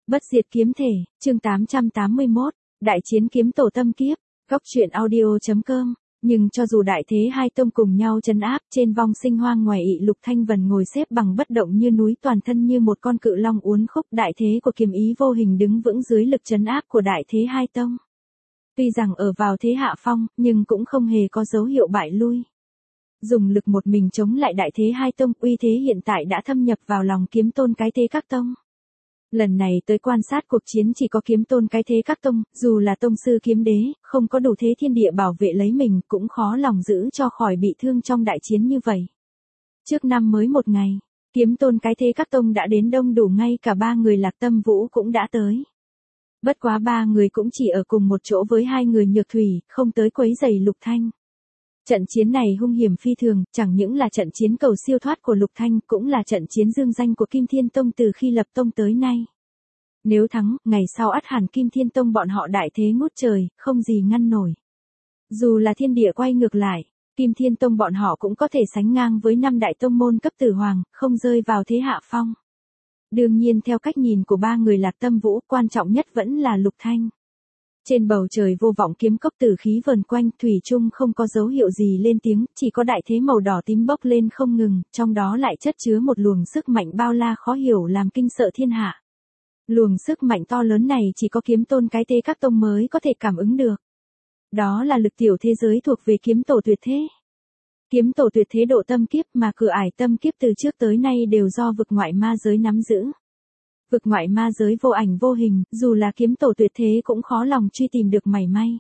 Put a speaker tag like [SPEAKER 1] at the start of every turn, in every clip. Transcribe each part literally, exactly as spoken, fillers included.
[SPEAKER 1] Bất diệt kiếm thể, chương tám trăm tám mươi mốt, đại chiến kiếm tổ tâm kiếp, góc truyện audio.com. Nhưng cho dù đại thế hai tông cùng nhau trấn áp, trên vong sinh hoang ngoài ị Lục Thanh Vân ngồi xếp bằng bất động như núi, toàn thân như một con cự long uốn khúc, đại thế của kiếm ý vô hình đứng vững dưới lực trấn áp của đại thế hai tông. Tuy rằng ở vào thế hạ phong, nhưng cũng không hề có dấu hiệu bại lui. Dùng lực một mình chống lại đại thế hai tông, uy thế hiện tại đã thâm nhập vào lòng kiếm tôn cái thế các tông. Lần này tới quan sát cuộc chiến chỉ có kiếm tôn cái thế các tông, dù là tông sư kiếm đế, không có đủ thế thiên địa bảo vệ lấy mình, cũng khó lòng giữ cho khỏi bị thương trong đại chiến như vậy. Trước năm mới một ngày, kiếm tôn cái thế các tông đã đến đông đủ, ngay cả ba người Lạc Tâm Vũ cũng đã tới. Bất quá ba người cũng chỉ ở cùng một chỗ với hai người Nhược Thủy, không tới quấy rầy Lục Thanh. Trận chiến này hung hiểm phi thường, chẳng những là trận chiến cầu siêu thoát của Lục Thanh, cũng là trận chiến dương danh của Kim Thiên Tông từ khi lập tông tới nay. Nếu thắng, ngày sau ắt hẳn Kim Thiên Tông bọn họ đại thế ngút trời, không gì ngăn nổi. Dù là thiên địa quay ngược lại, Kim Thiên Tông bọn họ cũng có thể sánh ngang với năm đại tông môn cấp tử hoàng, không rơi vào thế hạ phong. Đương nhiên theo cách nhìn của ba người Lạc Tâm Vũ, quan trọng nhất vẫn là Lục Thanh. Trên bầu trời vô vọng kiếm cốc tử khí vờn quanh, thủy chung không có dấu hiệu gì lên tiếng, chỉ có đại thế màu đỏ tím bốc lên không ngừng, trong đó lại chất chứa một luồng sức mạnh bao la khó hiểu làm kinh sợ thiên hạ. Luồng sức mạnh to lớn này chỉ có kiếm tôn cái thế các tông mới có thể cảm ứng được. Đó là lực tiểu thế giới thuộc về kiếm tổ tuyệt thế. Kiếm tổ tuyệt thế độ tâm kiếp, mà cửa ải tâm kiếp từ trước tới nay đều do vực ngoại ma giới nắm giữ. Vực ngoại ma giới vô ảnh vô hình, dù là kiếm tổ tuyệt thế cũng khó lòng truy tìm được mảy may.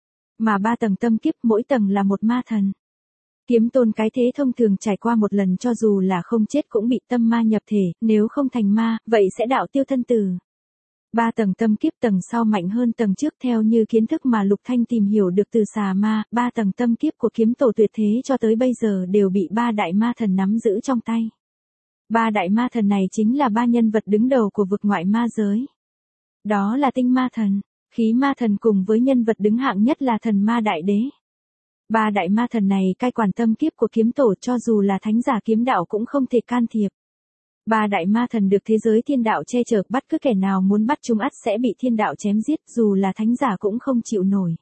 [SPEAKER 1] Mà ba tầng tâm kiếp, mỗi tầng là một ma thần. Kiếm tôn cái thế thông thường trải qua một lần cho dù là không chết cũng bị tâm ma nhập thể, nếu không thành ma, vậy sẽ đạo tiêu thân tử. Ba tầng tâm kiếp, tầng sau mạnh hơn tầng trước, theo như kiến thức mà Lục Thanh tìm hiểu được từ xà ma, ba tầng tâm kiếp của kiếm tổ tuyệt thế cho tới bây giờ đều bị ba đại ma thần nắm giữ trong tay. Ba đại ma thần này chính là ba nhân vật đứng đầu của vực ngoại ma giới. Đó là tinh ma thần, khí ma thần cùng với nhân vật đứng hạng nhất là thần ma đại đế. Ba đại ma thần này cai quản tâm kiếp của kiếm tổ, cho dù là thánh giả kiếm đạo cũng không thể can thiệp. Ba đại ma thần được thế giới thiên đạo che chở, bắt cứ kẻ nào muốn bắt chúng ắt sẽ bị thiên đạo chém giết, dù là thánh giả cũng không chịu nổi.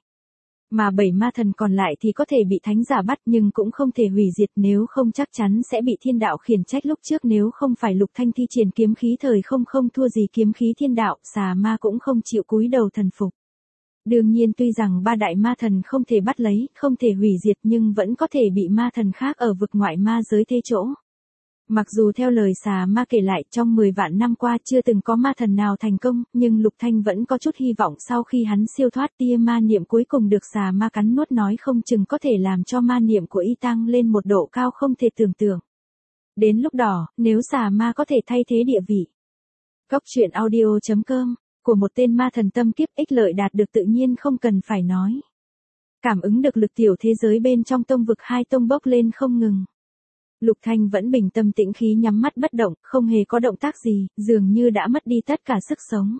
[SPEAKER 1] Mà bảy ma thần còn lại thì có thể bị thánh giả bắt nhưng cũng không thể hủy diệt, nếu không chắc chắn sẽ bị thiên đạo khiển trách. Lúc trước nếu không phải Lục Thanh thi triển kiếm khí thời không không thua gì kiếm khí thiên đạo, xà ma cũng không chịu cúi đầu thần phục. Đương nhiên tuy rằng ba đại ma thần không thể bắt lấy, không thể hủy diệt, nhưng vẫn có thể bị ma thần khác ở vực ngoại ma giới thế chỗ. Mặc dù theo lời xà ma kể lại trong mười vạn năm qua chưa từng có ma thần nào thành công, nhưng Lục Thanh vẫn có chút hy vọng sau khi hắn siêu thoát tia ma niệm cuối cùng được xà ma cắn nuốt, nói không chừng có thể làm cho ma niệm của y tăng lên một độ cao không thể tưởng tượng. Đến lúc đó, nếu xà ma có thể thay thế địa vị góc truyện audio.com của một tên ma thần tâm kiếp, ích lợi đạt được tự nhiên không cần phải nói. Cảm ứng được lực tiểu thế giới bên trong tông vực hai tông bốc lên không ngừng. Lục Thanh vẫn bình tâm tĩnh khí nhắm mắt bất động, không hề có động tác gì, dường như đã mất đi tất cả sức sống.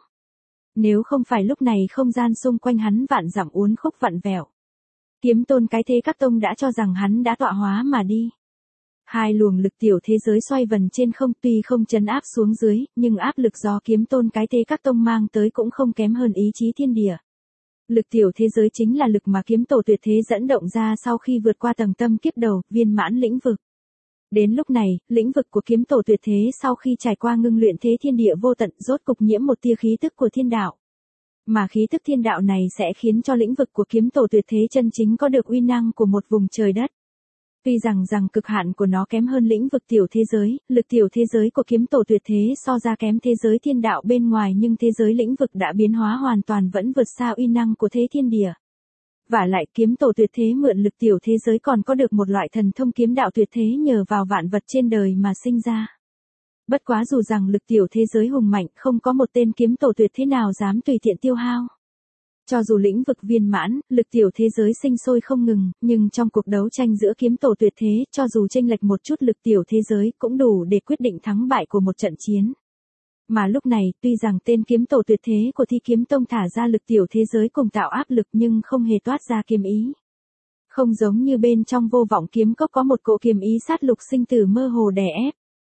[SPEAKER 1] Nếu không phải lúc này không gian xung quanh hắn vạn dặm uốn khúc vặn vẹo, kiếm tôn cái thế các tông đã cho rằng hắn đã tọa hóa mà đi. Hai luồng lực tiểu thế giới xoay vần trên không, tuy không trấn áp xuống dưới, nhưng áp lực do kiếm tôn cái thế các tông mang tới cũng không kém hơn ý chí thiên địa. Lực tiểu thế giới chính là lực mà kiếm tổ tuyệt thế dẫn động ra sau khi vượt qua tầng tâm kiếp đầu, viên mãn lĩnh vực. Đến lúc này, lĩnh vực của kiếm tổ tuyệt thế sau khi trải qua ngưng luyện thế thiên địa vô tận, rốt cục nhiễm một tia khí tức của thiên đạo. Mà khí tức thiên đạo này sẽ khiến cho lĩnh vực của kiếm tổ tuyệt thế chân chính có được uy năng của một vùng trời đất. Tuy rằng rằng cực hạn của nó kém hơn lĩnh vực tiểu thế giới, lực tiểu thế giới của kiếm tổ tuyệt thế so ra kém thế giới thiên đạo bên ngoài, nhưng thế giới lĩnh vực đã biến hóa hoàn toàn vẫn vượt xa uy năng của thế thiên địa. Vả lại kiếm tổ tuyệt thế mượn lực tiểu thế giới còn có được một loại thần thông kiếm đạo tuyệt thế nhờ vào vạn vật trên đời mà sinh ra. Bất quá dù rằng lực tiểu thế giới hùng mạnh, không có một tên kiếm tổ tuyệt thế nào dám tùy tiện tiêu hao. Cho dù lĩnh vực viên mãn, lực tiểu thế giới sinh sôi không ngừng, nhưng trong cuộc đấu tranh giữa kiếm tổ tuyệt thế, cho dù chênh lệch một chút lực tiểu thế giới cũng đủ để quyết định thắng bại của một trận chiến. Mà lúc này, tuy rằng tên kiếm tổ tuyệt thế của Thi Kiếm Tông thả ra lực tiểu thế giới cùng tạo áp lực nhưng không hề toát ra kiếm ý. Không giống như bên trong vô vọng kiếm cốc có một cỗ kiếm ý sát lục sinh tử mơ hồ đè ép.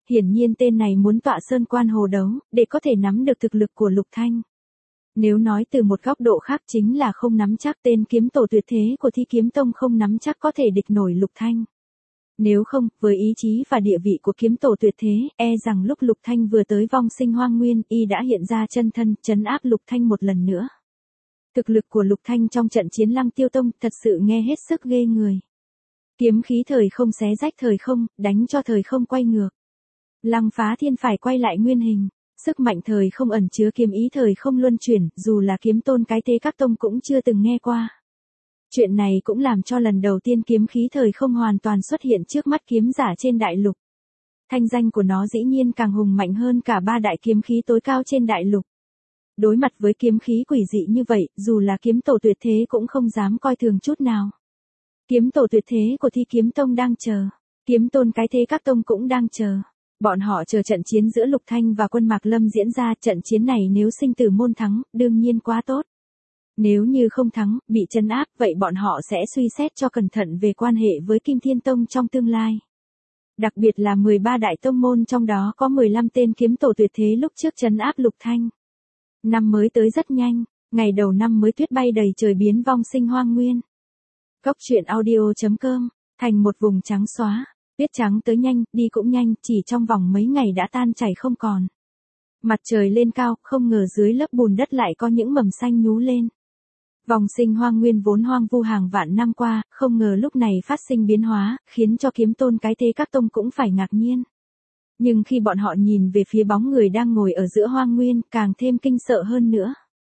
[SPEAKER 1] hiển nhiên tên này muốn tọa sơn quan hồ đấu, để có thể nắm được thực lực của Lục Thanh. Nếu nói từ một góc độ khác chính là không nắm chắc tên kiếm tổ tuyệt thế của Thi Kiếm Tông không nắm chắc có thể địch nổi Lục Thanh. Nếu không, với ý chí và địa vị của kiếm tổ tuyệt thế, e rằng lúc Lục Thanh vừa tới vong sinh hoang nguyên, y đã hiện ra chân thân, trấn áp Lục Thanh một lần nữa. Thực lực của Lục Thanh trong trận chiến Lăng Tiêu Tông thật sự nghe hết sức ghê người. Kiếm khí thời không xé rách thời không, đánh cho thời không quay ngược. Lăng phá thiên phải quay lại nguyên hình. Sức mạnh thời không ẩn chứa kiếm ý thời không luân chuyển, dù là kiếm tôn cái thế các tông cũng chưa từng nghe qua. Chuyện này cũng làm cho lần đầu tiên kiếm khí thời không hoàn toàn xuất hiện trước mắt kiếm giả trên đại lục. Thanh danh của nó dĩ nhiên càng hùng mạnh hơn cả ba đại kiếm khí tối cao trên đại lục. Đối mặt với kiếm khí quỷ dị như vậy, dù là kiếm tổ tuyệt thế cũng không dám coi thường chút nào. Kiếm tổ tuyệt thế của Thi Kiếm Tông đang chờ. Kiếm tôn cái thế các tông cũng đang chờ. Bọn họ chờ trận chiến giữa Lục Thanh và quân Mạc Lâm diễn ra, trận chiến này nếu sinh tử môn thắng, đương nhiên quá tốt. Nếu như không thắng, bị trấn áp, vậy bọn họ sẽ suy xét cho cẩn thận về quan hệ với Kim Thiên Tông trong tương lai. Đặc biệt là mười ba đại tông môn trong đó có mười lăm tên kiếm tổ tuyệt thế lúc trước trấn áp Lục Thanh. Năm mới tới rất nhanh, ngày đầu năm mới tuyết bay đầy trời biến vong sinh hoang nguyên. Cốc truyện audio chấm com, thành một vùng trắng xóa. Tuyết trắng tới nhanh, đi cũng nhanh, chỉ trong vòng mấy ngày đã tan chảy không còn. Mặt trời lên cao, không ngờ dưới lớp bùn đất lại có những mầm xanh nhú lên. Vòng sinh hoang nguyên vốn hoang vu hàng vạn năm qua, không ngờ lúc này phát sinh biến hóa, khiến cho kiếm tôn cái thế các tông cũng phải ngạc nhiên. Nhưng khi bọn họ nhìn về phía bóng người đang ngồi ở giữa hoang nguyên, càng thêm kinh sợ hơn nữa.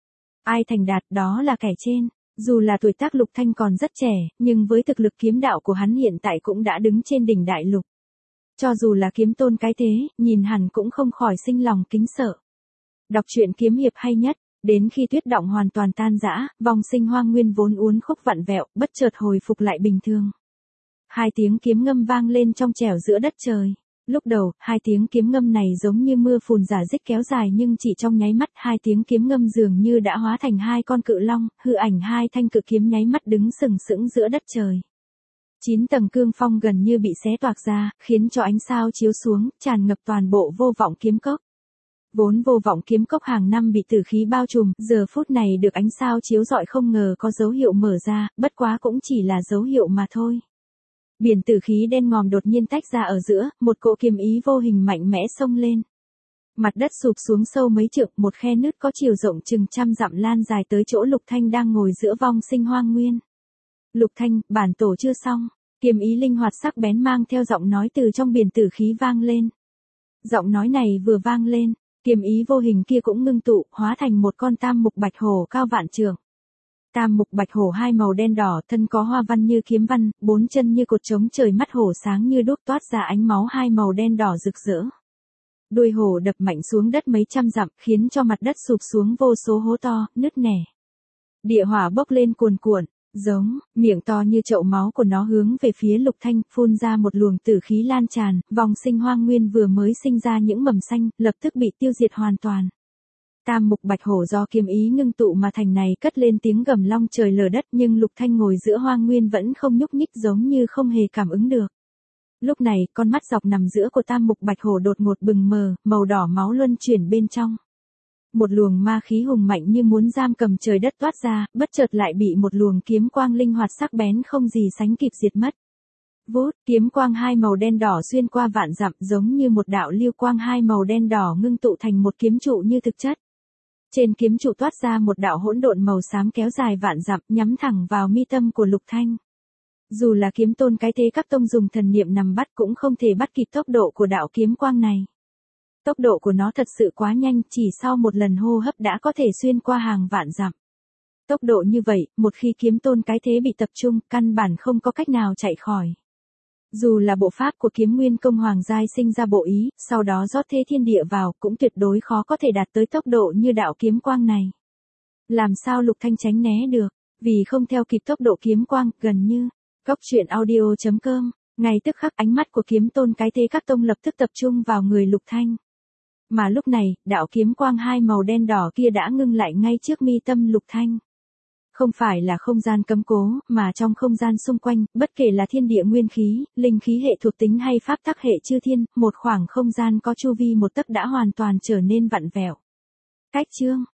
[SPEAKER 1] Ai thành đạt đó là kẻ trên. Dù là tuổi tác Lục Thanh còn rất trẻ, nhưng với thực lực kiếm đạo của hắn hiện tại cũng đã đứng trên đỉnh đại lục. Cho dù là kiếm tôn cái thế, nhìn hẳn cũng không khỏi sinh lòng kính sợ. Đọc truyện kiếm hiệp hay nhất, đến khi tuyết động hoàn toàn tan rã, vòng sinh hoang nguyên vốn uốn khúc vặn vẹo, bất chợt hồi phục lại bình thường. Hai tiếng kiếm ngâm vang lên trong trẻo giữa đất trời. Lúc đầu, hai tiếng kiếm ngâm này giống như mưa phùn rả rích kéo dài nhưng chỉ trong nháy mắt hai tiếng kiếm ngâm dường như đã hóa thành hai con cự long, hư ảnh hai thanh cự kiếm nháy mắt đứng sừng sững giữa đất trời. Chín tầng cương phong gần như bị xé toạc ra, khiến cho ánh sao chiếu xuống, tràn ngập toàn bộ vô vọng kiếm cốc. Vốn vô vọng kiếm cốc hàng năm bị tử khí bao trùm, giờ phút này được ánh sao chiếu rọi không ngờ có dấu hiệu mở ra, bất quá cũng chỉ là dấu hiệu mà thôi. Biển tử khí đen ngòm đột nhiên tách ra ở giữa, một cỗ kiếm ý vô hình mạnh mẽ xông lên. Mặt đất sụp xuống sâu mấy trượng, một khe nứt có chiều rộng chừng trăm dặm lan dài tới chỗ Lục Thanh đang ngồi giữa vong sinh hoang nguyên. Lục Thanh, bản tổ chưa xong. Kiếm ý linh hoạt sắc bén mang theo giọng nói từ trong biển tử khí vang lên. Giọng nói này vừa vang lên, kiếm ý vô hình kia cũng ngưng tụ, hóa thành một con tam mục bạch hổ cao vạn trượng. Tam mục bạch hổ hai màu đen đỏ, thân có hoa văn như kiếm văn, bốn chân như cột trống trời, mắt hổ sáng như đuốc toát ra ánh máu hai màu đen đỏ rực rỡ. Đuôi hổ đập mạnh xuống đất mấy trăm dặm, khiến cho mặt đất sụp xuống vô số hố to, nứt nẻ. Địa hỏa bốc lên cuồn cuộn, giống, miệng to như chậu máu của nó hướng về phía Lục Thanh, phun ra một luồng tử khí lan tràn, vòng sinh hoang nguyên vừa mới sinh ra những mầm xanh, lập tức bị tiêu diệt hoàn toàn. Tam mục bạch hổ do kiếm ý ngưng tụ mà thành này cất lên tiếng gầm long trời lở đất, nhưng Lục Thanh ngồi giữa hoang nguyên vẫn không nhúc nhích, giống như không hề cảm ứng được. Lúc này, con mắt dọc nằm giữa của tam mục bạch hổ đột ngột bừng mờ, màu đỏ máu luân chuyển bên trong. Một luồng ma khí hùng mạnh như muốn giam cầm trời đất toát ra, bất chợt lại bị một luồng kiếm quang linh hoạt sắc bén không gì sánh kịp diệt mất. Vút, kiếm quang hai màu đen đỏ xuyên qua vạn dặm, giống như một đạo lưu quang hai màu đen đỏ ngưng tụ thành một kiếm trụ như thực chất. Trên kiếm trụ toát ra một đạo hỗn độn màu xám kéo dài vạn dặm, nhắm thẳng vào mi tâm của Lục Thanh. Dù là kiếm tôn cái thế các tông dùng thần niệm nằm bắt cũng không thể bắt kịp tốc độ của đạo kiếm quang này. Tốc độ của nó thật sự quá nhanh, chỉ sau một lần hô hấp đã có thể xuyên qua hàng vạn dặm. Tốc độ như vậy, một khi kiếm tôn cái thế bị tập trung, căn bản không có cách nào chạy khỏi. Dù là bộ pháp của kiếm nguyên công hoàng giai sinh ra bộ ý, sau đó rót thế thiên địa vào, cũng tuyệt đối khó có thể đạt tới tốc độ như đạo kiếm quang này. Làm sao Lục Thanh tránh né được, vì không theo kịp tốc độ kiếm quang, gần như. Cốc truyện audio chấm com, ngay tức khắc ánh mắt của kiếm tôn cái thế các tông lập tức tập trung vào người Lục Thanh. Mà lúc này, đạo kiếm quang hai màu đen đỏ kia đã ngưng lại ngay trước mi tâm Lục Thanh. Không phải là không gian cấm cố, mà trong không gian xung quanh, bất kể là thiên địa nguyên khí, linh khí hệ thuộc tính hay pháp tắc hệ chư thiên, một khoảng không gian có chu vi một tấc đã hoàn toàn trở nên vặn vẹo. Cách chương